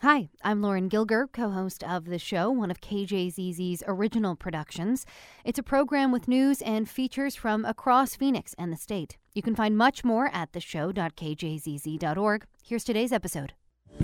Hi, I'm Lauren Gilger, co host of the show, one of KJZZ's original productions. It's a program with news and features from across Phoenix and the state. You can find much more at theshow.kjzz.org. Here's today's episode.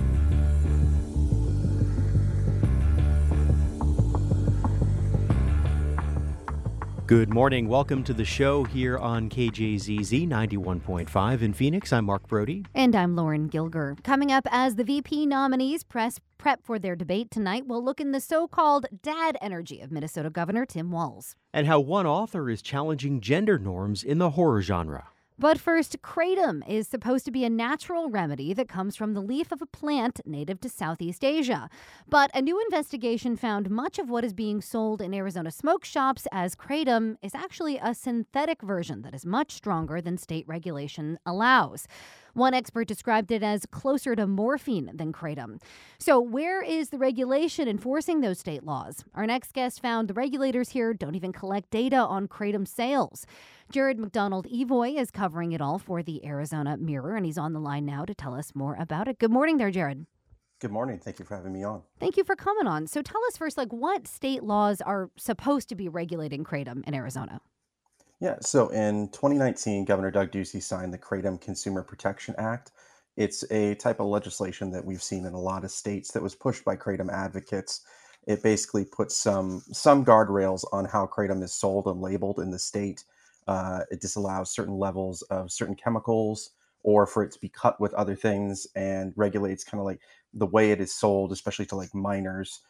Good morning. Welcome to the show here on KJZZ 91.5 in Phoenix. I'm Mark Brody. And I'm Lauren Gilger. Coming up as the VP nominees prep for their debate tonight, we'll look in the so-called dad energy of Minnesota Governor Tim Walz. And how one author is challenging gender norms in the horror genre. But first, kratom is supposed to be a natural remedy that comes from the leaf of a plant native to Southeast Asia. But a new investigation found much of what is being sold in Arizona smoke shops as kratom is actually a synthetic version that is much stronger than state regulation allows. One expert described it as closer to morphine than kratom. So where is the regulation enforcing those state laws? Our next guest found the regulators here don't even collect data on kratom sales. Jared McDonald-Evoy is covering it all for the Arizona Mirror, and he's on the line now to tell us more about it. Good morning there, Jared. Good morning. Thank you for having me on. Thank you for coming on. So tell us first, what state laws are supposed to be regulating kratom in Arizona? Yeah, so in 2019, Governor Doug Ducey signed the Kratom Consumer Protection Act. It's a type of legislation that we've seen in a lot of states that was pushed by kratom advocates. It basically puts some guardrails on how kratom is sold and labeled in the state. It disallows certain levels of certain chemicals or for it to be cut with other things, and regulates kind of like the way it is sold, especially to like minors.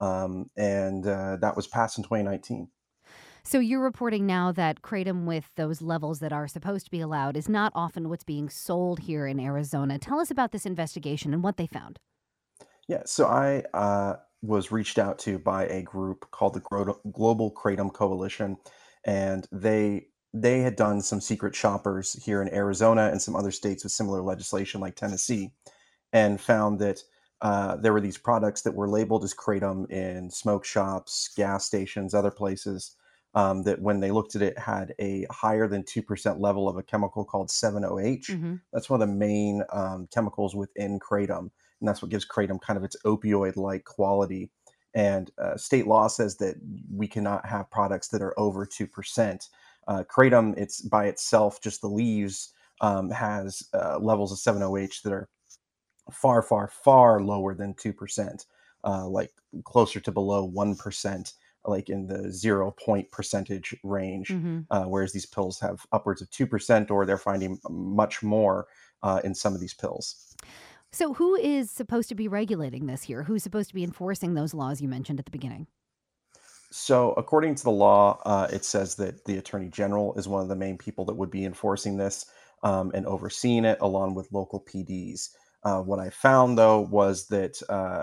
That was passed in 2019. So you're reporting now that kratom with those levels that are supposed to be allowed is not often what's being sold here in Arizona. Tell us about this investigation and what they found. Yeah, so I was reached out to by a group called the Global Kratom Coalition, and they had done some secret shoppers here in Arizona and some other states with similar legislation like Tennessee, and found that there were these products that were labeled as kratom in smoke shops, gas stations, other places, that when they looked at it had a higher than 2% level of a chemical called 7-OH. That's one of the main chemicals within kratom, and that's what gives kratom kind of its opioid-like quality. And state law says that we cannot have products that are over 2%. Kratom, it's by itself, just the leaves, has levels of 7-OH that are far, far, far lower than 2%, like closer to below 1%, like in the 0 point percentage range, whereas these pills have upwards of 2%, or they're finding much more in some of these pills. So who is supposed to be regulating this here? Who's supposed to be enforcing those laws you mentioned at the beginning? So, according to the law, it says that the Attorney General is one of the main people that would be enforcing this and overseeing it, along with local PDs. What I found, though, was that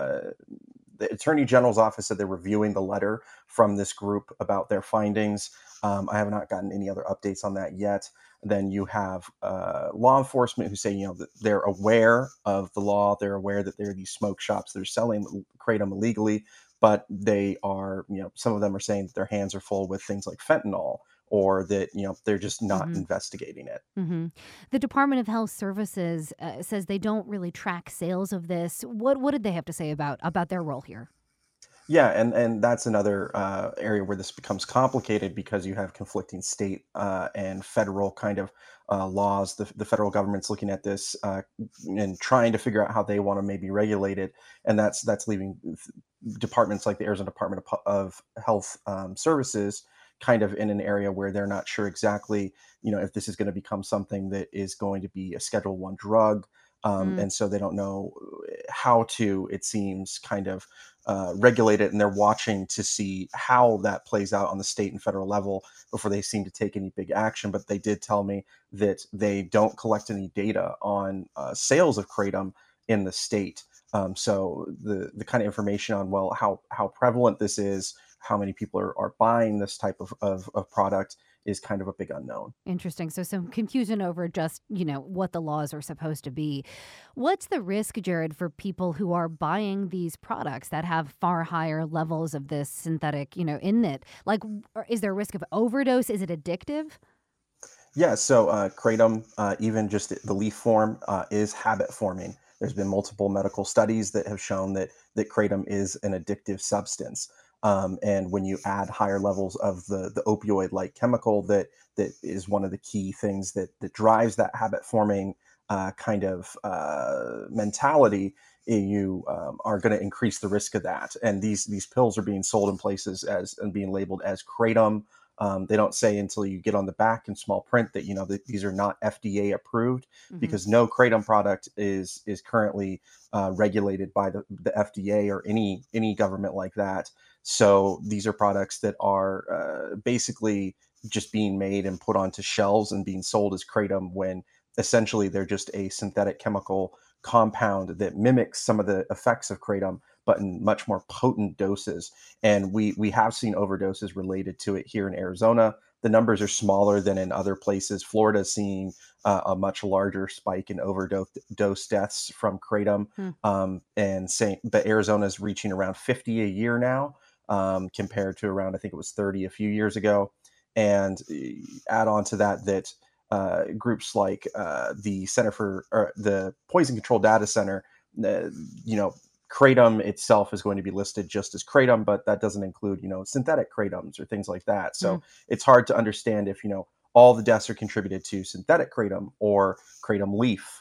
the Attorney General's office said they're reviewing the letter from this group about their findings. I have not gotten any other updates on that yet. Then you have law enforcement who say, that they're aware of the law. They're aware that there are these smoke shops that are selling kratom illegally, but they are, some of them are saying that their hands are full with things like fentanyl, or that, they're just not investigating it. The Department of Health Services says they don't really track sales of this. What did they have to say about their role here? Yeah, and that's another area where this becomes complicated, because you have conflicting state and federal kind of laws. The federal government's looking at this and trying to figure out how they want to maybe regulate it, and that's leaving departments like the Arizona Department of Health Services kind of in an area where they're not sure exactly, if this is going to become something that is going to be a Schedule I drug. And so they don't know how to, it seems, kind of regulate it, and they're watching to see how that plays out on the state and federal level before they seem to take any big action. But they did tell me that they don't collect any data on sales of kratom in the state. So the kind of information on, well, how prevalent this is, how many people are buying this type of product is kind of a big unknown. Interesting. So some confusion over just, what the laws are supposed to be. What's the risk, Jared, for people who are buying these products that have far higher levels of this synthetic, in it? Is there a risk of overdose? Is it addictive? Yeah, so kratom, even just the leaf form, is habit forming. There's been multiple medical studies that have shown that kratom is an addictive substance. And when you add higher levels of the opioid-like chemical that is one of the key things that drives that habit forming kind of mentality, you are going to increase the risk of that. And these pills are being sold in places as and being labeled as kratom. They don't say until you get on the back in small print that that these are not FDA approved, Hmm. because no kratom product is currently regulated by the FDA or any government like that. So these are products that are basically just being made and put onto shelves and being sold as kratom, when essentially they're just a synthetic chemical compound that mimics some of the effects of kratom, but in much more potent doses. And we have seen overdoses related to it here in Arizona. The numbers are smaller than in other places. Florida is seeing a much larger spike in overdose deaths from kratom, but Arizona is reaching around 50 a year now, compared to around, I think it was 30 a few years ago. And add on to that groups like the Center for or the Poison Control Data Center, uh, you know, kratom itself is going to be listed just as kratom, but that doesn't include, synthetic kratoms or things like that. So it's hard to understand if, all the deaths are contributed to synthetic kratom or kratom leaf,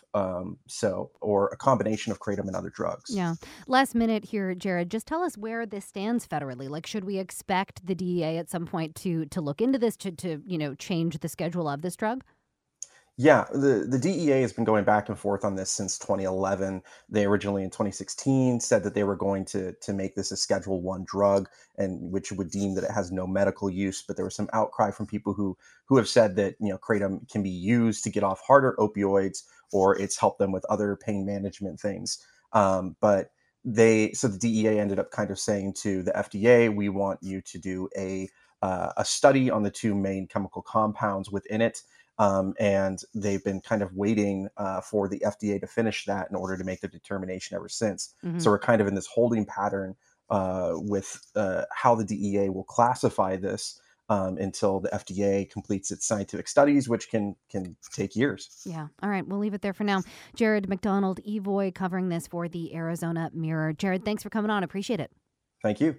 or a combination of kratom and other drugs. Yeah. Last minute here, Jared. Just tell us where this stands federally. Like, should we expect the DEA at some point to look into this to change the schedule of this drug? Yeah, the DEA has been going back and forth on this since 2011. They originally in 2016 said that they were going to make this a Schedule One drug, and which would deem that it has no medical use. But there was some outcry from people who have said that kratom can be used to get off harder opioids, or it's helped them with other pain management things. But the DEA ended up kind of saying to the FDA, we want you to do a study on the two main chemical compounds within it, and they've been kind of waiting for the FDA to finish that in order to make the determination ever since. Hmm. So we're kind of in this holding pattern with how the DEA will classify this, until the FDA completes its scientific studies, which can take years. Yeah. All right. We'll leave it there for now. Jared McDonald, Evoy, covering this for the Arizona Mirror. Jared, thanks for coming on. Appreciate it. Thank you.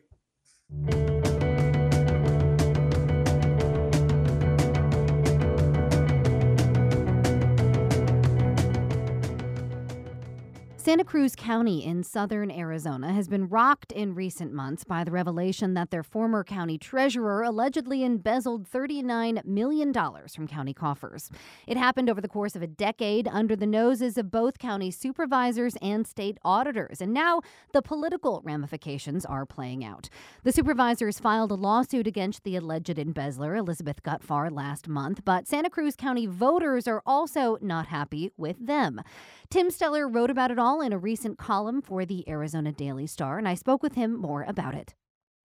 Santa Cruz County in southern Arizona has been rocked in recent months by the revelation that their former county treasurer allegedly embezzled $39 million from county coffers. It happened over the course of a decade under the noses of both county supervisors and state auditors, and now the political ramifications are playing out. The supervisors filed a lawsuit against the alleged embezzler, Elizabeth Gutfar, last month, but Santa Cruz County voters are also not happy with them. Tim Steller wrote about it all in a recent column for the Arizona Daily Star, and I spoke with him more about it.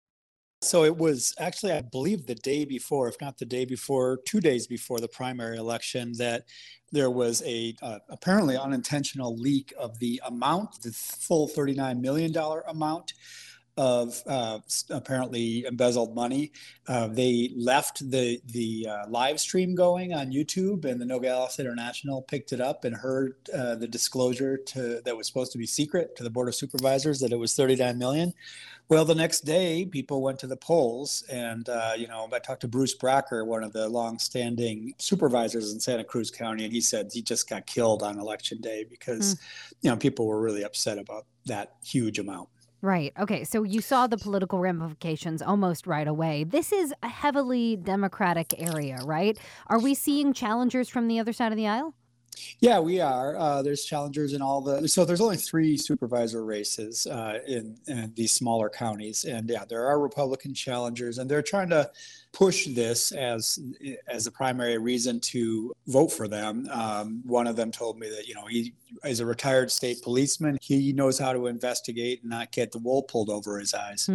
So it was actually, I believe, the day before, if not the day before, 2 days before the primary election, that there was a apparently unintentional leak of the amount, the full $39 million amount of apparently embezzled money. They left the live stream going on YouTube, and the Nogales International picked it up and heard the disclosure that was supposed to be secret to the Board of Supervisors that it was $39 million. Well, the next day, people went to the polls, and I talked to Bruce Bracker, one of the longstanding supervisors in Santa Cruz County, and he said he just got killed on election day because people were really upset about that huge amount. Right. Okay. So you saw the political ramifications almost right away. This is a heavily Democratic area, right? Are we seeing challengers from the other side of the aisle? Yeah, we are. There's challengers in so there's only 3 supervisor races in these smaller counties. And yeah, there are Republican challengers, and they're trying to push this as a primary reason to vote for them. One of them told me that, he is a retired state policeman. He knows how to investigate and not get the wool pulled over his eyes.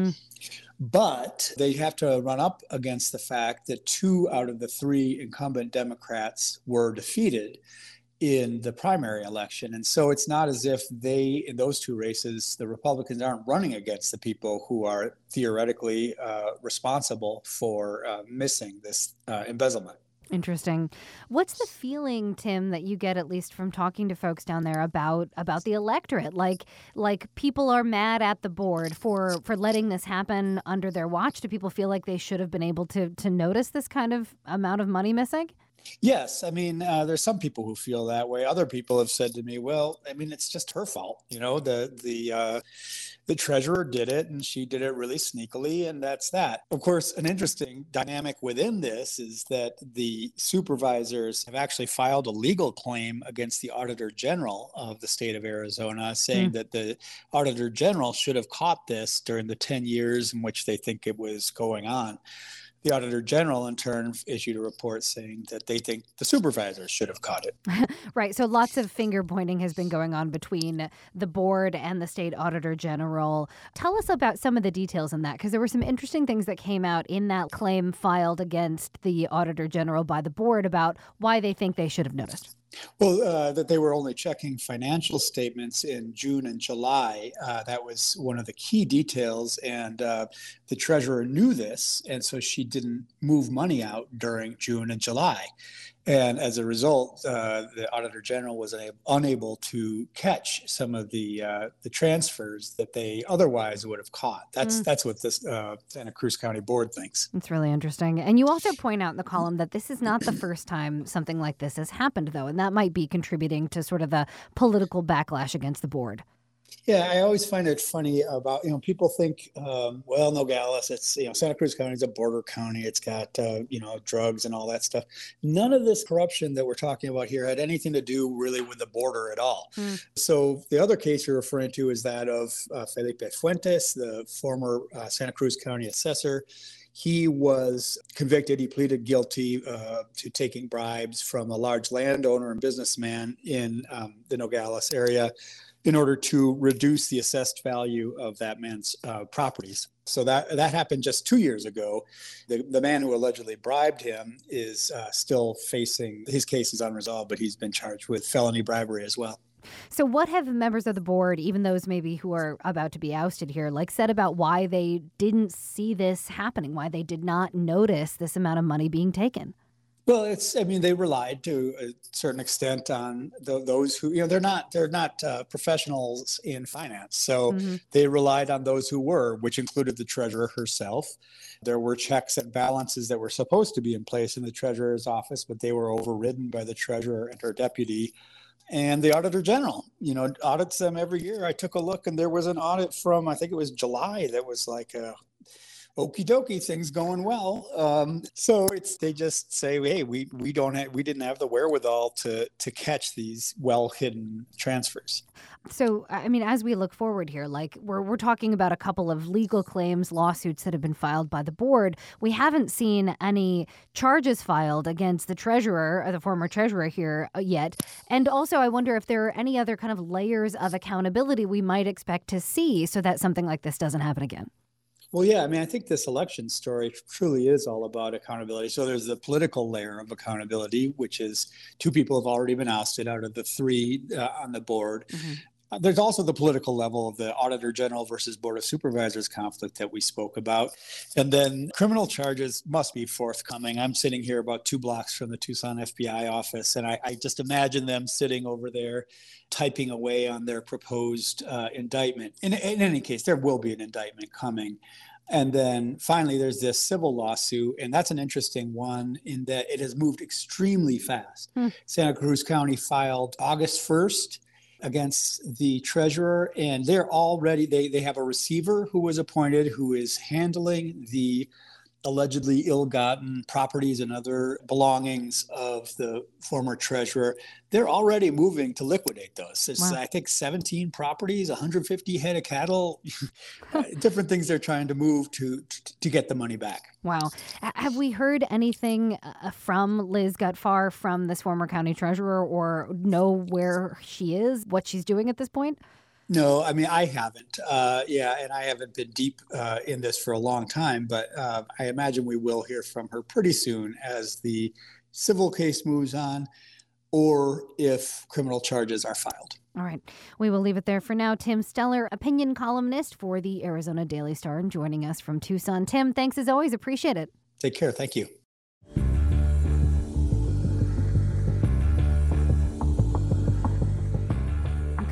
But they have to run up against the fact that 2 out of the 3 incumbent Democrats were defeated in the primary election. And so it's not as if in those 2 races, the Republicans aren't running against the people who are theoretically responsible for missing this embezzlement. Interesting. What's the feeling, Tim, that you get at least from talking to folks down there about the electorate? Like people are mad at the board for letting this happen under their watch. Do people feel like they should have been able to notice this kind of amount of money missing? Yes. I mean, there's some people who feel that way. Other people have said to me, well, I mean, it's just her fault. The treasurer did it and she did it really sneakily. And that's that. Of course, an interesting dynamic within this is that the supervisors have actually filed a legal claim against the Auditor General of the state of Arizona, saying that the Auditor General should have caught this during the 10 years in which they think it was going on. The Auditor General, in turn, issued a report saying that they think the supervisors should have caught it. Right. So lots of finger pointing has been going on between the board and the state Auditor General. Tell us about some of the details in that, because there were some interesting things that came out in that claim filed against the Auditor General by the board about why they think they should have noticed. Well, that they were only checking financial statements in June and July. That was one of the key details. And the treasurer knew this. And so she didn't move money out during June and July. And as a result, the Auditor General was unable to catch some of the transfers that they otherwise would have caught. That's what this Santa Cruz County Board thinks. It's really interesting. And you also point out in the column that this is not the first time something like this has happened, though, and that might be contributing to sort of the political backlash against the board. Yeah, I always find it funny about, people think, well, Nogales, it's, Santa Cruz County is a border county. It's got, drugs and all that stuff. None of this corruption that we're talking about here had anything to do really with the border at all. So the other case you're referring to is that of Felipe Fuentes, the former Santa Cruz County assessor. He was convicted. He pleaded guilty to taking bribes from a large landowner and businessman in the Nogales area in order to reduce the assessed value of that man's properties. So that happened just 2 years ago. The man who allegedly bribed him is still facing, his case is unresolved, but he's been charged with felony bribery as well. So what have members of the board, even those maybe who are about to be ousted here, said about why they didn't see this happening, why they did not notice this amount of money being taken? Well, they relied to a certain extent on those who, they're not professionals in finance. So they relied on those who were, which included the treasurer herself. There were checks and balances that were supposed to be in place in the treasurer's office, but they were overridden by the treasurer and her deputy. And the Auditor General, audits them every year. I took a look and there was an audit from, I think it was July, that was like okie dokie, things going well. So they just say, hey, we didn't have the wherewithal to catch these well hidden transfers. So, as we look forward here, we're talking about a couple of legal claims, lawsuits that have been filed by the board. We haven't seen any charges filed against the treasurer, or the former treasurer here yet. And also, I wonder if there are any other kind of layers of accountability we might expect to see so that something like this doesn't happen again. Well, yeah, I think this election story truly is all about accountability. So there's the political layer of accountability, which is 2 people have already been ousted out of the 3 on the board. There's also the political level of the Auditor General versus Board of Supervisors conflict that we spoke about. And then criminal charges must be forthcoming. I'm sitting here about 2 blocks from the Tucson FBI office, and I just imagine them sitting over there typing away on their proposed indictment. In any case, there will be an indictment coming. And then finally, there's this civil lawsuit, and that's an interesting one in that it has moved extremely fast. Santa Cruz County filed August 1st against the treasurer, and they're already, they have a receiver who was appointed who is handling the allegedly ill-gotten properties and other belongings of the former treasurer. They're already moving to liquidate those. It's, wow. I think, 17 properties, 150 head of cattle, different things they're trying to move to get the money back. Wow. Have we heard anything from Liz Gutfar, from this former county treasurer, or know where she is, what she's doing at this point? No, I haven't. And I haven't been deep in this for a long time, but I imagine we will hear from her pretty soon as the civil case moves on or if criminal charges are filed. All right. We will leave it there for now. Tim Steller, opinion columnist for the Arizona Daily Star, and joining us from Tucson. Tim, thanks as always. Appreciate it. Take care. Thank you.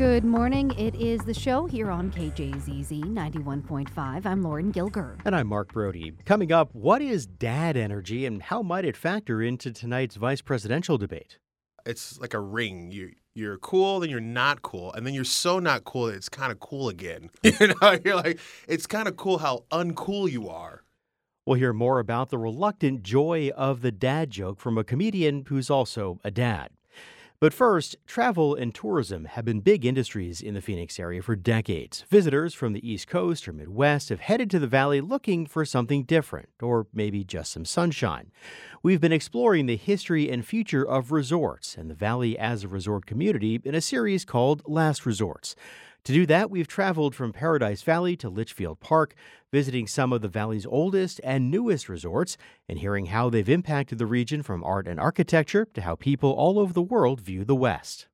Good morning. It is the show here on KJZZ 91.5. I'm Lauren Gilger. And I'm Mark Brody. Coming up, what is dad energy and how might it factor into tonight's vice presidential debate? It's like a ring. You're cool, then you're not cool, and then you're so not cool that it's kind of cool again. You're like, it's kind of cool how uncool you are. We'll hear more about the reluctant joy of the dad joke from a comedian who's also a dad. But first, travel and tourism have been big industries in the Phoenix area for decades. Visitors from the East Coast or Midwest have headed to the valley looking for something different, or maybe just some sunshine. We've been exploring the history and future of resorts and the valley as a resort community in a series called Last Resorts. To do that, we've traveled from Paradise Valley to Litchfield Park, visiting some of the valley's oldest and newest resorts and hearing how they've impacted the region from art and architecture to how people all over the world view the West.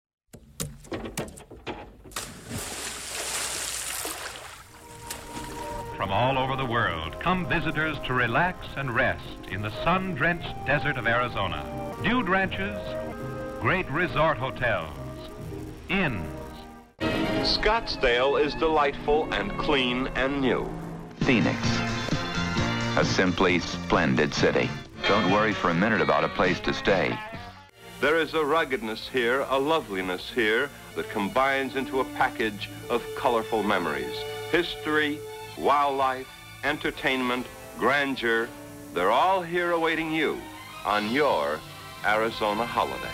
From all over the world come visitors to relax and rest in the sun-drenched desert of Arizona. Dude ranches, great resort hotels, inns. Scottsdale is delightful and clean and new. Phoenix, a simply splendid city. Don't worry for a minute about a place to stay. There is a ruggedness here, a loveliness here that combines into a package of colorful memories. History, wildlife, entertainment, grandeur, they're all here awaiting you on your Arizona holiday.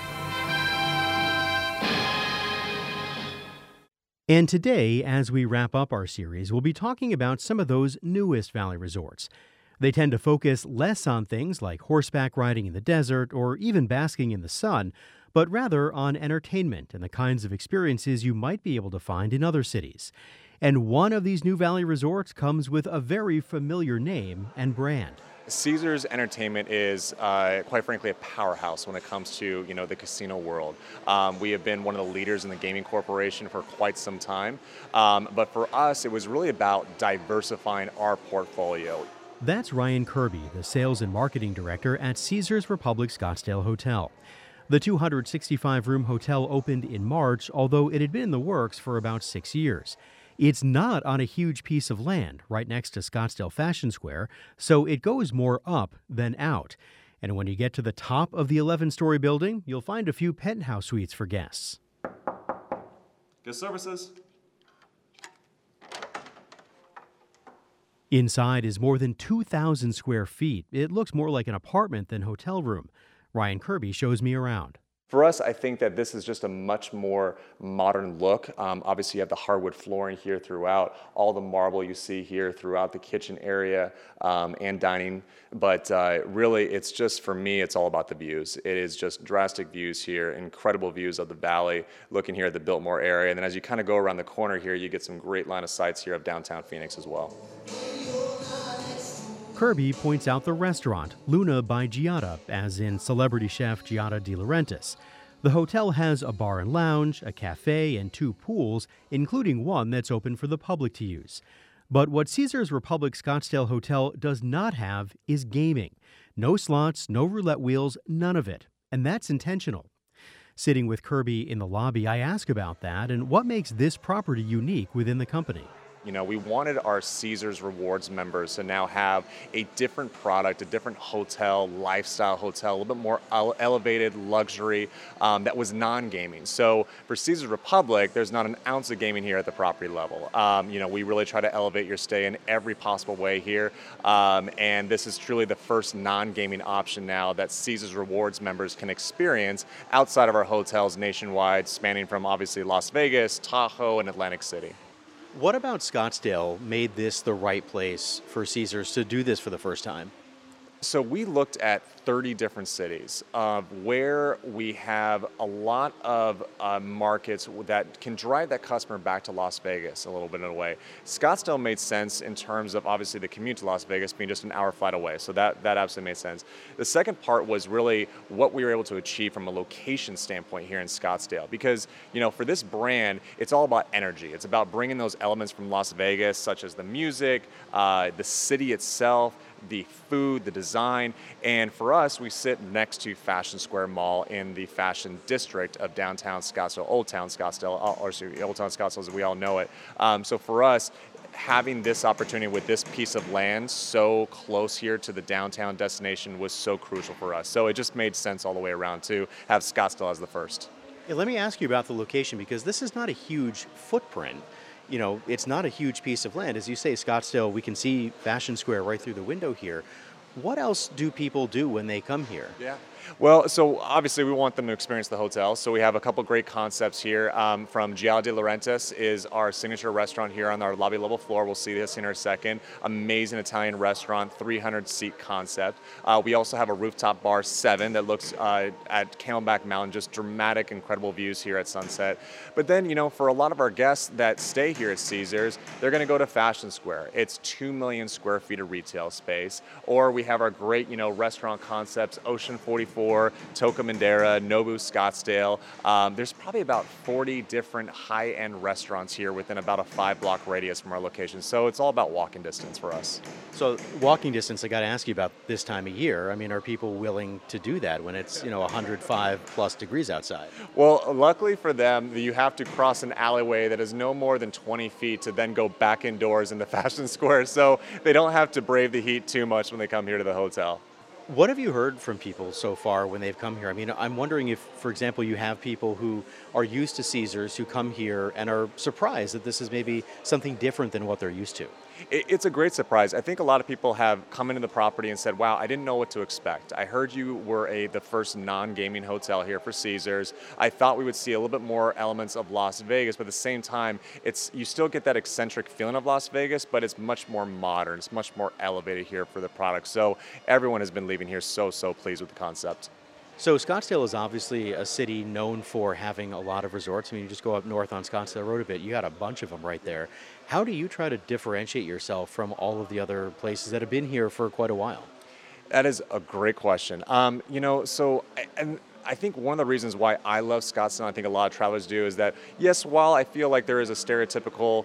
And today, as we wrap up our series, we'll be talking about some of those newest valley resorts. They tend to focus less on things like horseback riding in the desert or even basking in the sun, but rather on entertainment and the kinds of experiences you might be able to find in other cities. And one of these new valley resorts comes with a very familiar name and brand. Caesars Entertainment is, quite frankly, a powerhouse when it comes to, the casino world. We have been one of the leaders in the gaming corporation for quite some time. But for us, it was really about diversifying our portfolio. That's Ryan Kirby, the sales and marketing director at Caesars Republic Scottsdale Hotel. The 265-room hotel opened in March, although it had been in the works for about 6 years. It's not on a huge piece of land right next to Scottsdale Fashion Square, so it goes more up than out. And when you get to the top of the 11-story building, you'll find a few penthouse suites for guests. Guest services. Inside is more than 2,000 square feet. It looks more like an apartment than hotel room. Ryan Kirby shows me around. For us, I think that this is just a much more modern look. Obviously, you have the hardwood flooring here throughout, all the marble you see here throughout the kitchen area and dining. But really, it's just, for me, it's all about the views. It is just drastic views here, incredible views of the valley, looking here at the Biltmore area. And then as you kind of go around the corner here, you get some great line of sights here of downtown Phoenix as well. Kirby points out the restaurant, Luna by Giada, as in celebrity chef Giada De Laurentiis. The hotel has a bar and lounge, a cafe, and 2 pools, including one that's open for the public to use. But what Caesars Republic Scottsdale Hotel does not have is gaming. No slots, no roulette wheels, none of it. And that's intentional. Sitting with Kirby in the lobby, I ask about that and what makes this property unique within the company. We wanted our Caesars Rewards members to now have a different product, a different hotel, lifestyle hotel, a little bit more elevated luxury that was non-gaming. So for Caesars Republic, there's not an ounce of gaming here at the property level. We really try to elevate your stay in every possible way here. And this is truly the first non-gaming option now that Caesars Rewards members can experience outside of our hotels nationwide, spanning from obviously Las Vegas, Tahoe, and Atlantic City. What about Scottsdale made this the right place for Caesars to do this for the first time? So we looked at 30 different cities where we have a lot of markets that can drive that customer back to Las Vegas a little bit in a way. Scottsdale made sense in terms of obviously the commute to Las Vegas being just an hour flight away. So that absolutely made sense. The second part was really what we were able to achieve from a location standpoint here in Scottsdale. Because, for this brand, it's all about energy. It's about bringing those elements from Las Vegas, such as the music, the city itself, the food, the design. And for us, we sit next to Fashion Square Mall in the fashion district of downtown Scottsdale, Old Town Scottsdale, Old Town Scottsdale as we all know it. So for us, having this opportunity with this piece of land so close here to the downtown destination was so crucial for us. So it just made sense all the way around to have Scottsdale as the first. Yeah, let me ask you about the location, because this is not a huge footprint. You know, it's not a huge piece of land. As you say, Scottsdale, we can see Fashion Square right through the window here. What else do people do when they come here? Yeah. Well, so obviously we want them to experience the hotel. So we have a couple great concepts here. From Giallo de Laurentiis is our signature restaurant here on our lobby level floor. We'll see this in a second. Amazing Italian restaurant, 300-seat concept. We also have a rooftop bar 7 that looks at Camelback Mountain, just dramatic, incredible views here at sunset. But then, you know, for a lot of our guests that stay here at Caesars, they're going to go to Fashion Square. It's 2 million square feet of retail space. Or we have our great, you know, restaurant concepts, Ocean 44, Toca Madera, Nobu Scottsdale. There's probably about 40 different high-end restaurants here within about a 5-block radius from our location. So it's all about walking distance for us. So walking distance, I got to ask you about this time of year. I mean, are people willing to do that when it's, you know, 105 plus degrees outside? Well, luckily for them, you have to cross an alleyway that is no more than 20 feet to then go back indoors into Fashion Square. So they don't have to brave the heat too much when they come here to the hotel. What have you heard from people so far when they've come here? I mean, I'm wondering if, for example, you have people who are used to Caesars who come here and are surprised that this is maybe something different than what they're used to. It's a great surprise. I think a lot of people have come into the property and said, wow, I didn't know what to expect. I heard you were the first non-gaming hotel here for Caesars. I thought we would see a little bit more elements of Las Vegas, but at the same time, you still get that eccentric feeling of Las Vegas, but it's much more modern. It's much more elevated here for the product. So everyone has been leaving here so pleased with the concept. So Scottsdale is obviously a city known for having a lot of resorts. I mean, you just go up north on Scottsdale Road a bit, you got a bunch of them right there. How do you try to differentiate yourself from all of the other places that have been here for quite a while? That is a great question. You know, and I think one of the reasons why I love Scottsdale, I think a lot of travelers do, is that, yes, while I feel like there is a stereotypical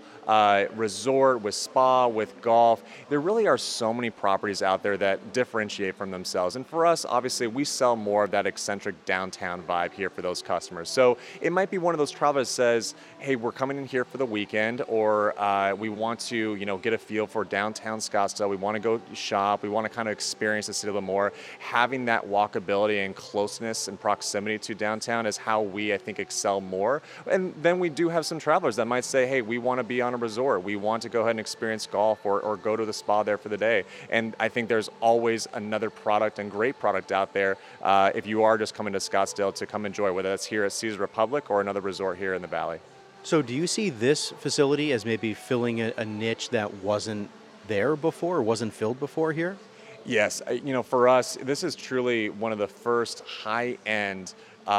resort with spa, with golf, there really are so many properties out there that differentiate from themselves. And for us, obviously, we sell more of that eccentric downtown vibe here for those customers. So it might be one of those travelers that says, hey, we're coming in here for the weekend, or we want to, you know, get a feel for downtown Scottsdale. We want to go shop. We want to kind of experience the city a little more. Having that walkability and closeness and proximity to downtown is how we, I think, excel more. And then we do have some travelers that might say, hey, we want to be on a resort. We want to go ahead and experience golf or go to the spa there for the day. And I think there's always another product and great product out there if you are just coming to Scottsdale to come enjoy, whether that's here at Caesars Republic or another resort here in the Valley. So do you see this facility as maybe filling a niche that wasn't there before or wasn't filled before here? Yes, you know, for us, this is truly one of the first high-end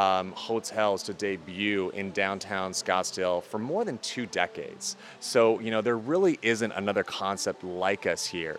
hotels to debut in downtown Scottsdale for more than 2 decades. So, you know, there really isn't another concept like us here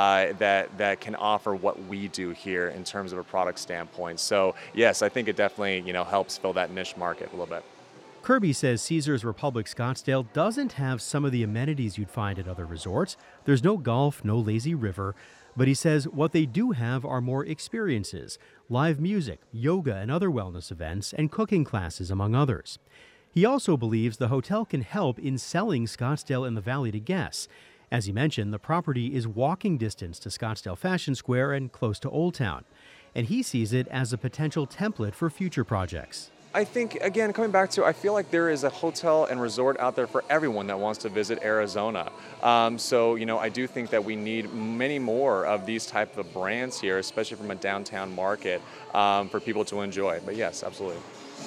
that can offer what we do here in terms of a product standpoint. So, yes, I think it definitely, you know, helps fill that niche market a little bit. Kirby says Caesars Republic Scottsdale doesn't have some of the amenities you'd find at other resorts. There's no golf, no lazy river. But he says what they do have are more experiences, live music, yoga and other wellness events, and cooking classes, among others. He also believes the hotel can help in selling Scottsdale and the Valley to guests. As he mentioned, the property is walking distance to Scottsdale Fashion Square and close to Old Town. And he sees it as a potential template for future projects. I think, again, coming back to, I feel like there is a hotel and resort out there for everyone that wants to visit Arizona. So, you know, I do think that we need many more of these type of brands here, especially from a downtown market, for people to enjoy. But yes, absolutely.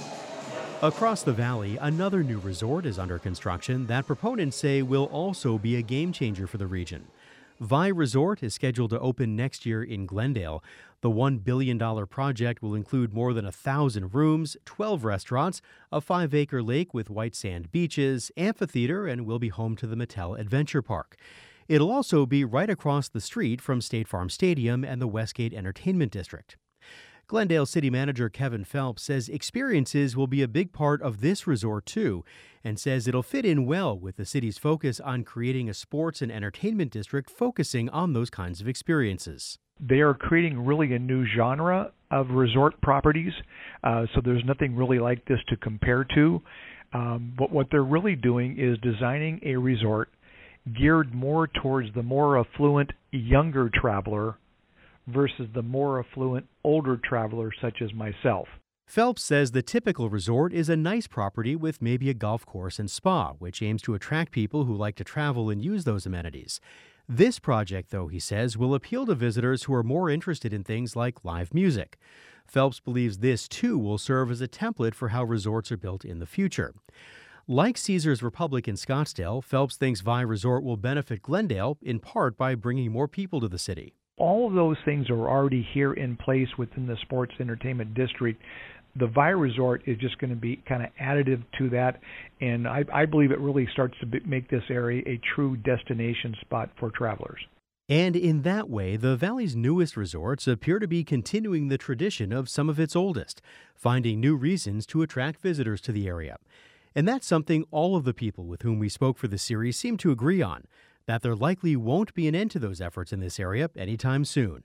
Across the valley, another new resort is under construction that proponents say will also be a game changer for the region. Vi Resort is scheduled to open next year in Glendale. The $1 billion project will include more than 1,000 rooms, 12 restaurants, a 5-acre lake with white sand beaches, amphitheater, and will be home to the Mattel Adventure Park. It'll also be right across the street from State Farm Stadium and the Westgate Entertainment District. Glendale City Manager Kevin Phelps says experiences will be a big part of this resort too, and says it'll fit in well with the city's focus on creating a sports and entertainment district focusing on those kinds of experiences. They are creating really a new genre of resort properties, so there's nothing really like this to compare to. But what they're really doing is designing a resort geared more towards the more affluent, younger traveler versus the more affluent, older traveler such as myself. Phelps says the typical resort is a nice property with maybe a golf course and spa, which aims to attract people who like to travel and use those amenities. This project, though, he says, will appeal to visitors who are more interested in things like live music. Phelps believes this, too, will serve as a template for how resorts are built in the future. Like Caesars Republic in Scottsdale, Phelps thinks Vi Resort will benefit Glendale in part by bringing more people to the city. All of those things are already here in place within the sports entertainment district. The Vi Resort is just going to be kind of additive to that, and I believe it really starts to make this area a true destination spot for travelers. And in that way, the Valley's newest resorts appear to be continuing the tradition of some of its oldest, finding new reasons to attract visitors to the area. And that's something all of the people with whom we spoke for the series seem to agree on, that there likely won't be an end to those efforts in this area anytime soon.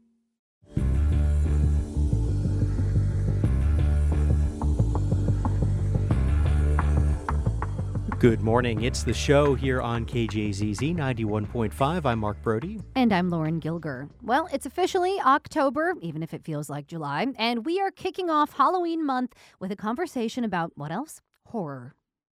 Good morning. It's The Show here on KJZZ 91.5. I'm Mark Brody. And I'm Lauren Gilger. Well, it's officially October, even if it feels like July, and we are kicking off Halloween month with a conversation about what else? Horror.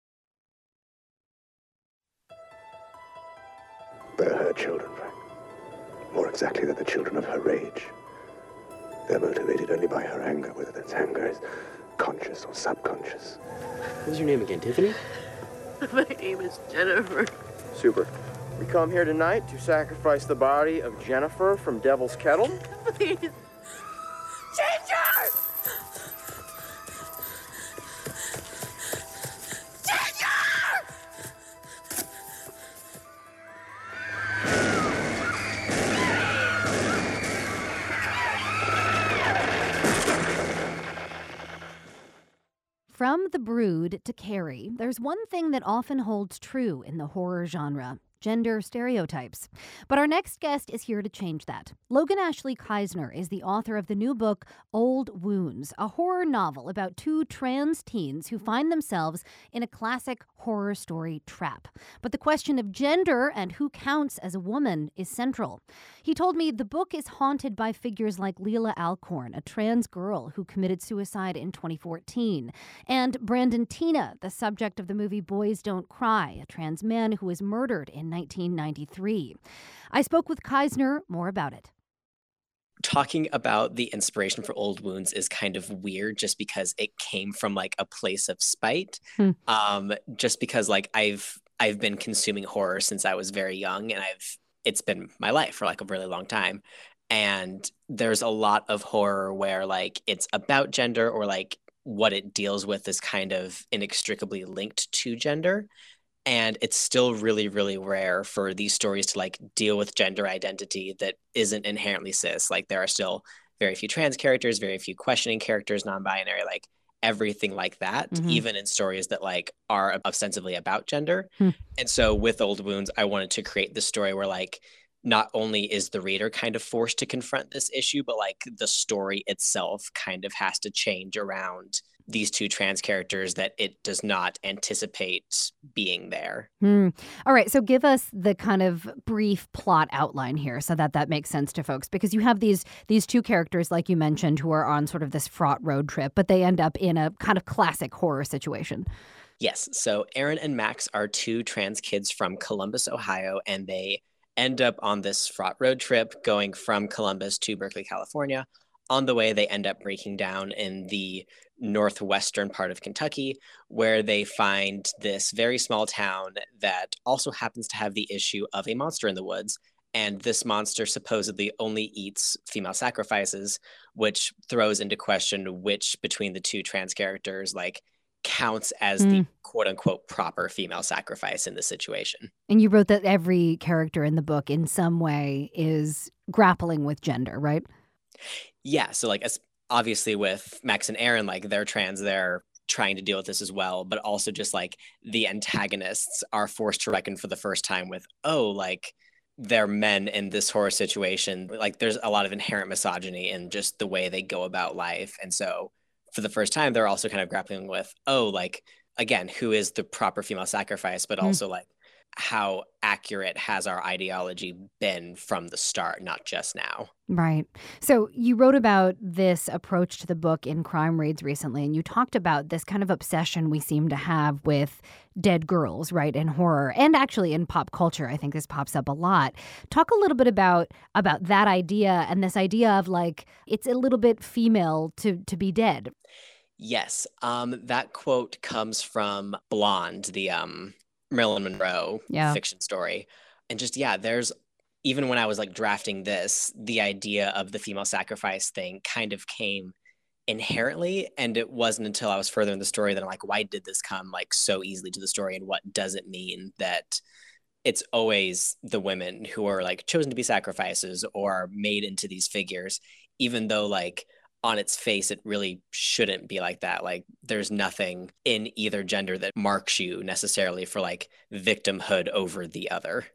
They're her children, Frank. More exactly, they're the children of her rage. They're motivated only by her anger, whether that anger is conscious or subconscious. What's your name again, Tiffany? My name is Jennifer. Super. We come here tonight to sacrifice the body of Jennifer from Devil's Kettle. Please. Ginger! From The Brood to Carrie, there's one thing that often holds true in the horror genre: gender stereotypes. But our next guest is here to change that. Logan Ashley Keisner is the author of the new book, Old Wounds, a horror novel about two trans teens who find themselves in a classic horror story trap. But the question of gender and who counts as a woman is central. He told me the book is haunted by figures like Leela Alcorn, a trans girl who committed suicide in 2014, and Brandon Teena, the subject of the movie Boys Don't Cry, a trans man who was murdered in 1993. I spoke with Keisner more about it. Talking about the inspiration for Old Wounds is kind of weird just because it came from like a place of spite. Just because like I've been consuming horror since I was very young, and it's been my life for like a really long time. And there's a lot of horror where like it's about gender, or like what it deals with is kind of inextricably linked to gender. And it's still really, really rare for these stories to like deal with gender identity that isn't inherently cis. Like there are still very few trans characters, very few questioning characters, non-binary, like everything like that, even in stories that like are ostensibly about gender. And so with Old Wounds, I wanted to create this story where like not only is the reader kind of forced to confront this issue, but like the story itself kind of has to change around these two trans characters that it does not anticipate being there. All right, so give us the kind of brief plot outline here so that makes sense to folks, because you have these two characters, like you mentioned, who are on sort of this fraught road trip, but they end up in a kind of classic horror situation. Yes, so Aaron and Max are two trans kids from Columbus, Ohio, and they end up on this fraught road trip going from Columbus to Berkeley, California. On the way, they end up breaking down in the northwestern part of Kentucky, where they find this very small town that also happens to have the issue of a monster in the woods. And this monster supposedly only eats female sacrifices, which throws into question which between the two trans characters like counts as the quote unquote proper female sacrifice in this situation. And you wrote that every character in the book in some way is grappling with gender, right? Yeah, so like obviously with Max and Aaron, like they're trans, they're trying to deal with this as well, but also just like the antagonists are forced to reckon for the first time with, oh, like they're men in this horror situation. Like there's a lot of inherent misogyny in just the way they go about life. And so for the first time, they're also kind of grappling with, oh, like, again, who is the proper female sacrifice, but also like how accurate has our ideology been from the start, not just now. Right. So you wrote about this approach to the book in Crime Raids recently, and you talked about this kind of obsession we seem to have with dead girls, right, in horror, and actually in pop culture. I think this pops up a lot. Talk a little bit about that idea and this idea of like it's a little bit female to be dead. Yes. That quote comes from Blonde, the Marilyn Monroe fiction story. And just, there's, even when I was like drafting this, the idea of the female sacrifice thing kind of came inherently. And it wasn't until I was further in the story that I'm like, why did this come like so easily to the story? And what does it mean that it's always the women who are like chosen to be sacrifices or made into these figures, even though like on its face, it really shouldn't be like that. Like there's nothing in either gender that marks you necessarily for like victimhood over the other.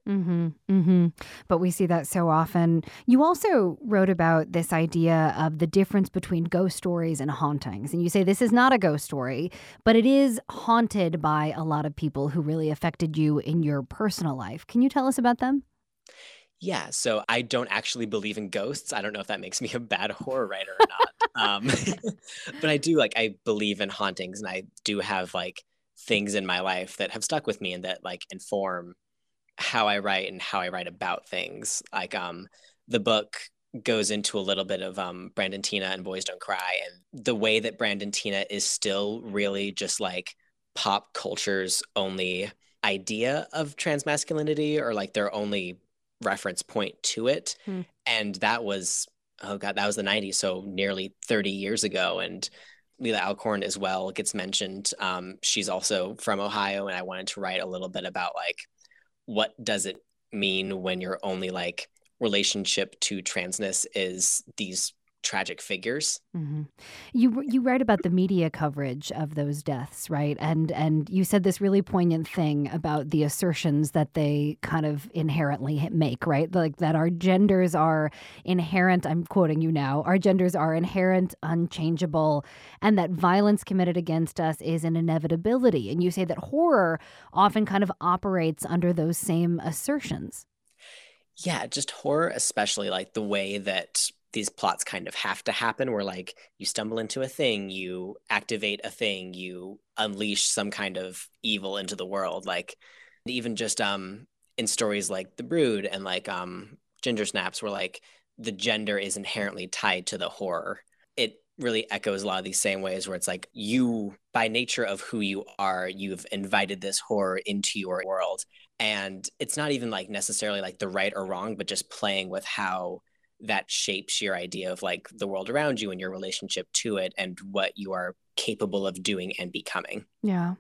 But we see that so often. You also wrote about this idea of the difference between ghost stories and hauntings. And you say this is not a ghost story, but it is haunted by a lot of people who really affected you in your personal life. Can you tell us about them? Yeah, so I don't actually believe in ghosts. I don't know if that makes me a bad horror writer or not. But I do, like, I believe in hauntings, and I do have, like, things in my life that have stuck with me and that, like, inform how I write and how I write about things. Like, the book goes into a little bit of Brandon Teena and Boys Don't Cry, and the way that Brandon Teena is still really just, like, pop culture's only idea of transmasculinity, or, like, their only reference point to it. And that was that was the 90s, so nearly 30 years ago. And Leila Alcorn as well gets mentioned. She's also from Ohio, and I wanted to write a little bit about like what does it mean when your only like relationship to transness is these tragic figures. You write about the media coverage of those deaths, right? And you said this really poignant thing about the assertions that they kind of inherently make, right? Like that our genders are inherent, I'm quoting you now, our genders are inherent, unchangeable, and that violence committed against us is an inevitability. And you say that horror often kind of operates under those same assertions. Yeah, just horror, especially like the way that these plots kind of have to happen, where like you stumble into a thing, you activate a thing, you unleash some kind of evil into the world. Like even just in stories like The Brood and like Ginger Snaps, where like the gender is inherently tied to the horror. It really echoes a lot of these same ways where it's like you, by nature of who you are, you've invited this horror into your world. And it's not even like necessarily like the right or wrong, but just playing with how that shapes your idea of like the world around you and your relationship to it and what you are capable of doing and becoming. Yeah.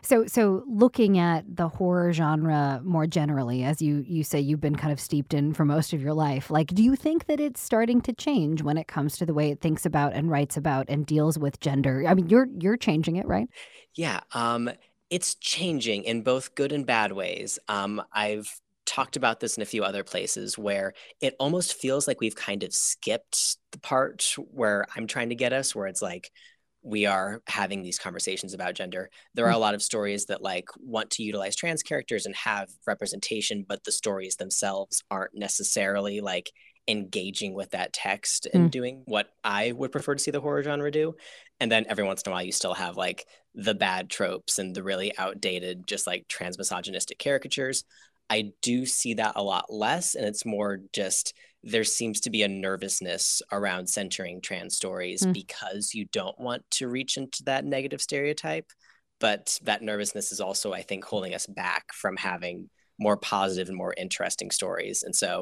So looking at the horror genre more generally, as you say you've been kind of steeped in for most of your life, like do you think that it's starting to change when it comes to the way it thinks about and writes about and deals with gender? I mean, you're changing it, right? Yeah. It's changing in both good and bad ways. I've talked about this in a few other places where it almost feels like we've kind of skipped the part where I'm trying to get us, where it's like we are having these conversations about gender. There are a lot of stories that like want to utilize trans characters and have representation, but the stories themselves aren't necessarily like engaging with that text and doing what I would prefer to see the horror genre do. And then every once in a while you still have like the bad tropes and the really outdated just like trans misogynistic caricatures. I do see that a lot less, and it's more just there seems to be a nervousness around centering trans stories because you don't want to reach into that negative stereotype. But that nervousness is also, I think, holding us back from having more positive and more interesting stories. And so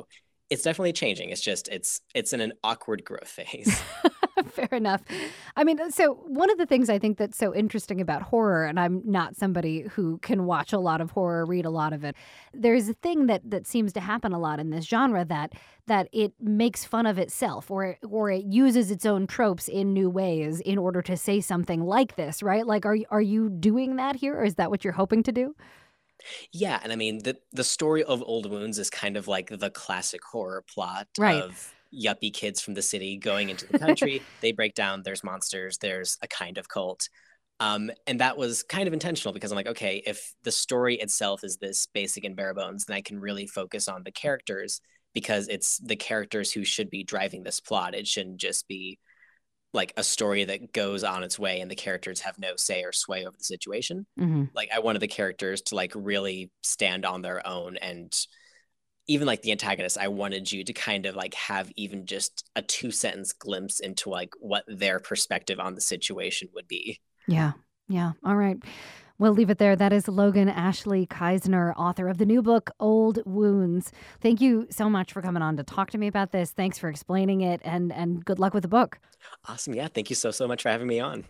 It's definitely changing. It's just it's in an awkward growth phase. Fair enough. I mean, so one of the things I think that's so interesting about horror, and I'm not somebody who can watch a lot of horror, read a lot of it, there's a thing that seems to happen a lot in this genre that it makes fun of itself, or it uses its own tropes in new ways in order to say something like this, right? Like, are you doing that here, or is that what you're hoping to do? Yeah, and I mean the story of Old Wounds is kind of like the classic horror plot Right. of yuppie kids from the city going into the country. They break down, there's monsters, there's a kind of cult. And that was kind of intentional because I'm like, okay, if the story itself is this basic and bare bones, then I can really focus on the characters because it's the characters who should be driving this plot. It shouldn't just be like a story that goes on its way and the characters have no say or sway over the situation. Like I wanted the characters to like really stand on their own, and even like the antagonist, I wanted you to kind of like have even just a 2-sentence glimpse into like what their perspective on the situation would be. Yeah. Yeah. All right. We'll leave it there. That is Logan Ashley Keisner, author of the new book, Old Wounds. Thank you so much for coming on to talk to me about this. Thanks for explaining it, and good luck with the book. Awesome. Yeah. Thank you so much for having me on.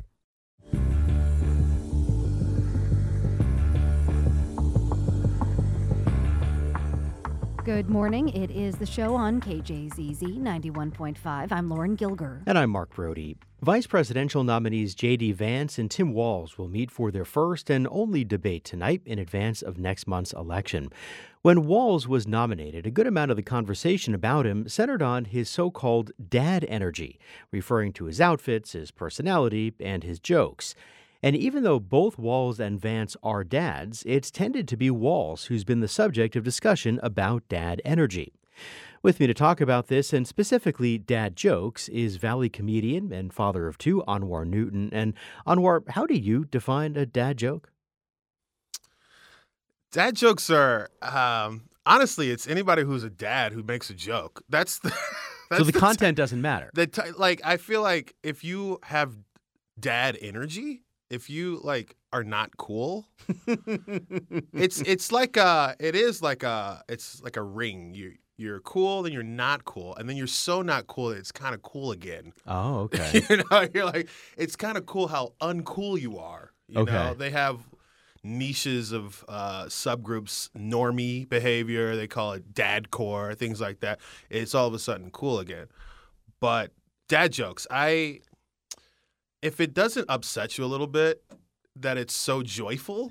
Good morning. It is the show on KJZZ 91.5. I'm Lauren Gilger. And I'm Mark Brody. Vice presidential nominees J.D. Vance and Tim Walz will meet for their first and only debate tonight in advance of next month's election. When Walz was nominated, a good amount of the conversation about him centered on his so-called dad energy, referring to his outfits, his personality, and his jokes. And even though both Walz and Vance are dads, it's tended to be Walz who's been the subject of discussion about dad energy. With me to talk about this, and specifically dad jokes, is Valley comedian and father of two, Anwar Newton. And Anwar, how do you define a dad joke? Dad jokes are, honestly, it's anybody who's a dad who makes a joke. So the content doesn't matter. I feel like if you have dad energy, if you like are not cool, it's like a ring. You're cool, then you're not cool, and then you're so not cool that it's kind of cool again. Oh, okay. You're like, it's kind of cool how uncool you are. You know, they have niches of subgroups, normie behavior. They call it dadcore, things like that. It's all of a sudden cool again. But dad jokes, if it doesn't upset you a little bit that it's so joyful,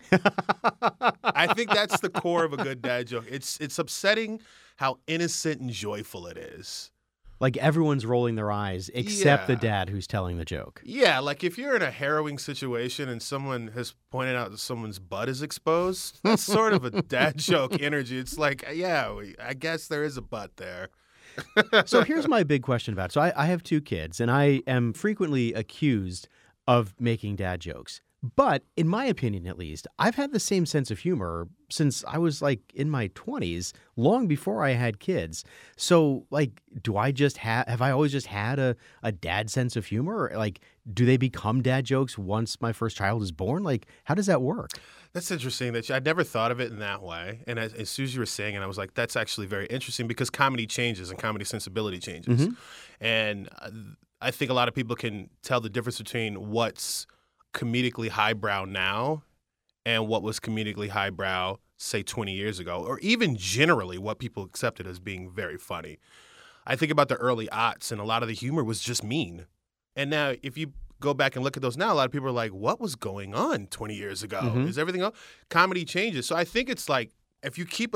I think that's the core of a good dad joke. It's upsetting how innocent and joyful it is. Like everyone's rolling their eyes except the dad who's telling the joke. Yeah, like if you're in a harrowing situation and someone has pointed out that someone's butt is exposed, that's sort of a dad joke energy. It's like, yeah, I guess there is a butt there. So here's my big question about it. So I have two kids, and I am frequently accused of making dad jokes. But in my opinion, at least, I've had the same sense of humor since I was like in my 20s, long before I had kids. So like, do I just have I always just had a dad sense of humor? Or, like, do they become dad jokes once my first child is born? Like, how does that work? That's interesting. I'd never thought of it in that way. And as soon as you were saying it, I was like, that's actually very interesting because comedy changes and comedy sensibility changes. And I think a lot of people can tell the difference between what's comedically highbrow now and what was comedically highbrow, say, 20 years ago, or even generally what people accepted as being very funny. I think about the early aughts, and a lot of the humor was just mean. And now if you go back and look at those now, a lot of people are like, what was going on 20 years ago? Is everything else? Comedy changes. So I think it's like, if you keep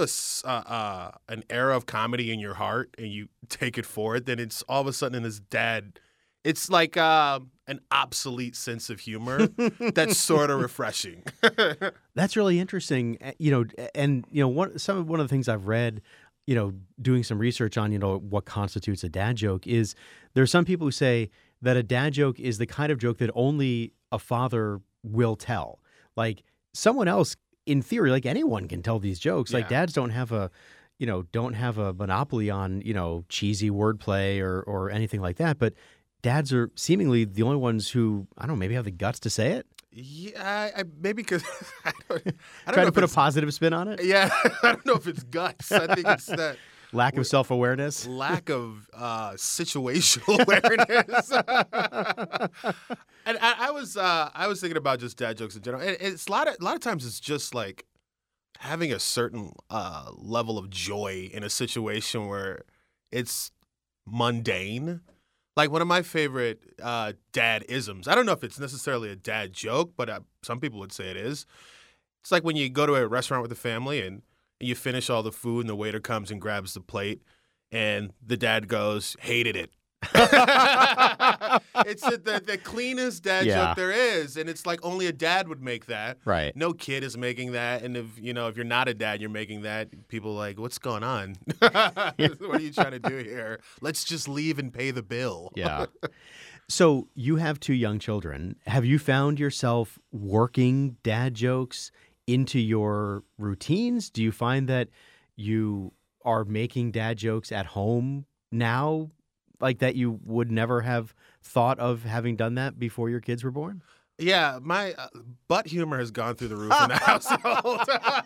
an era of comedy in your heart and you take it forward, then it's all of a sudden in this dad, it's like an obsolete sense of humor that's sort of refreshing. That's really interesting. And one of the things I've read, doing some research on, what constitutes a dad joke is there are some people who say that a dad joke is the kind of joke that only a father will tell. Like someone else, in theory, like anyone can tell these jokes. Like dads don't have a monopoly on, cheesy wordplay or anything like that. But dads are seemingly the only ones who, I don't know, maybe have the guts to say it. Yeah, maybe because I don't Try know to put a positive spin on it. Yeah, I don't know if it's guts. I think it's that Lack of self-awareness? Lack of situational awareness. And I was thinking about just dad jokes in general. And it's a lot of times it's just like having a certain level of joy in a situation where it's mundane. Like one of my favorite dad-isms, I don't know if it's necessarily a dad joke, but some people would say it is. It's like when you go to a restaurant with a family and you finish all the food and the waiter comes and grabs the plate and the dad goes, hated it. It's the cleanest dad joke there is, and it's like only a dad would make that. Right. No kid is making that, and if you're not a dad, you're making that. People are like, what's going on? What are you trying to do here? Let's just leave and pay the bill. Yeah. So you have 2 young children. Have you found yourself working dad jokes into your routines? Do you find that you are making dad jokes at home now, like that you would never have thought of having done that before your kids were born? Yeah, my butt humor has gone through the roof in the household.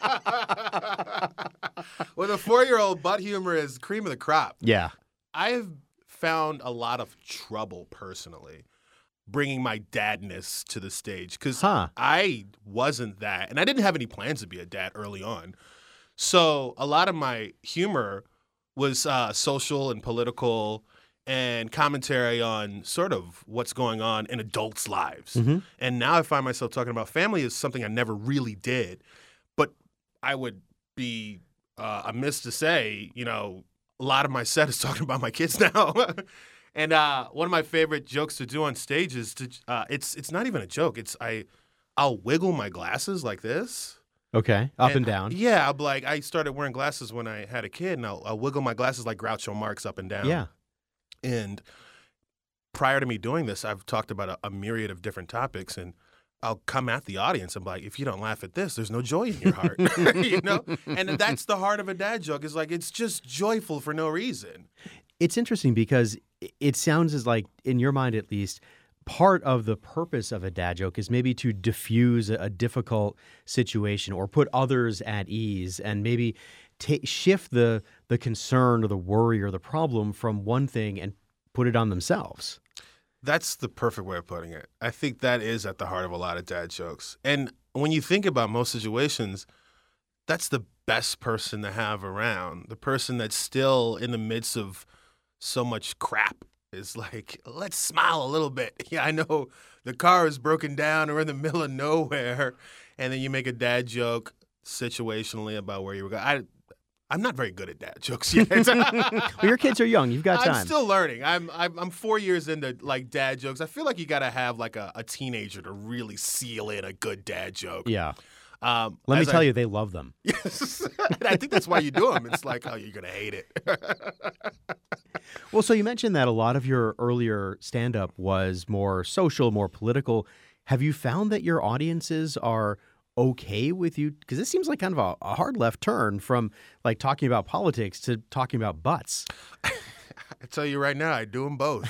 With a 4-year-old, butt humor is cream of the crop. Yeah. I've found a lot of trouble personally bringing my dadness to the stage because I wasn't that, and I didn't have any plans to be a dad early on. So a lot of my humor was social and political and commentary on sort of what's going on in adults' lives. Mm-hmm. And now I find myself talking about family is something I never really did. But I would be amiss to say, a lot of my set is talking about my kids now. And one of my favorite jokes to do on stage is it's not even a joke. I'll wiggle my glasses like this. Okay, up and down. Yeah, I'll be like, I started wearing glasses when I had a kid, and I'll wiggle my glasses like Groucho Marx up and down. Yeah. And prior to me doing this, I've talked about a myriad of different topics, and I'll come at the audience and be like, if you don't laugh at this, there's no joy in your heart, And that's the heart of a dad joke. Is like it's just joyful for no reason. It's interesting because it sounds as like, in your mind at least, part of the purpose of a dad joke is maybe to diffuse a difficult situation or put others at ease and maybe shift the concern or the worry or the problem from one thing and put it on themselves. That's the perfect way of putting it. I think that is at the heart of a lot of dad jokes. And when you think about most situations, that's the best person to have around. The person that's still in the midst of so much crap is like, let's smile a little bit. Yeah, I know the car is broken down or in the middle of nowhere. And then you make a dad joke situationally about where you were going. I'm not very good at dad jokes yet. Well, your kids are young. You've got time. I'm still learning. I'm 4 years into like dad jokes. I feel like you got to have like a teenager to really seal in a good dad joke. Yeah. Let me tell you, they love them. Yes. And I think that's why you do them. It's like, oh, you're going to hate it. Well, so you mentioned that a lot of your earlier stand-up was more social, more political. Have you found that your audiences are okay with you? Because this seems like kind of a hard left turn from like talking about politics to talking about butts. I tell you right now, I do them both.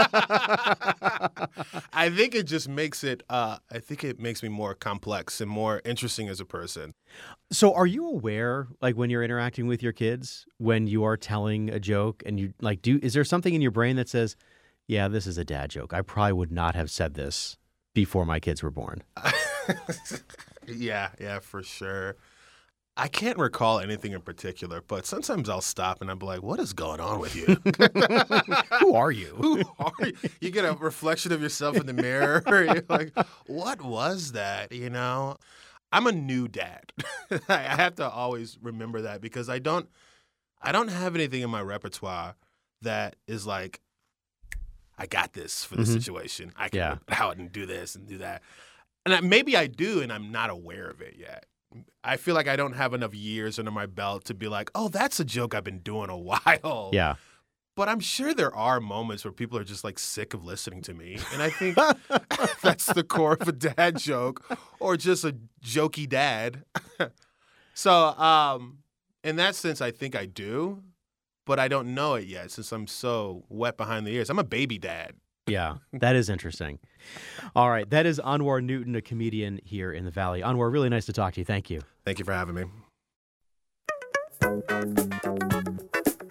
I think it just makes it, makes me more complex and more interesting as a person. So are you aware, like when you're interacting with your kids, when you are telling a joke and you like, is there something in your brain that says, yeah, this is a dad joke. I probably would not have said this before my kids were born. Yeah, for sure. I can't recall anything in particular, but sometimes I'll stop and I'll be like, what is going on with you? Who are you? Who are you? You get a reflection of yourself in the mirror. You're like, what was that? I'm a new dad. I have to always remember that because I don't have anything in my repertoire that is like, I got this for the situation. I can whip it out and do this and do that. And maybe I do, and I'm not aware of it yet. I feel like I don't have enough years under my belt to be like, oh, that's a joke I've been doing a while. Yeah. But I'm sure there are moments where people are just like sick of listening to me. And I think that's the core of a dad joke or just a jokey dad. So in that sense, I think I do, but I don't know it yet since I'm so wet behind the ears. I'm a baby dad. Yeah, that is interesting. All right. That is Anwar Newton, a comedian here in the Valley. Anwar, really nice to talk to you. Thank you. Thank you for having me.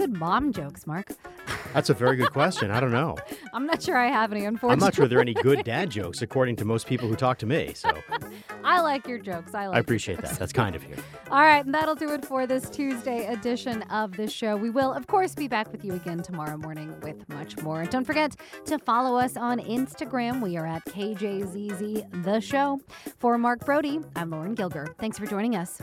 good mom jokes, Mark? That's a very good question. I don't know. I'm not sure I have any, unfortunately. I'm not sure there are any good dad jokes, according to most people who talk to me. So I like your jokes. I appreciate that. That's kind of you. All right, and that'll do it for this Tuesday edition of the show. We will, of course, be back with you again tomorrow morning with much more. And don't forget to follow us on Instagram. We are at KJZZ The Show. For Mark Brody, I'm Lauren Gilger. Thanks for joining us.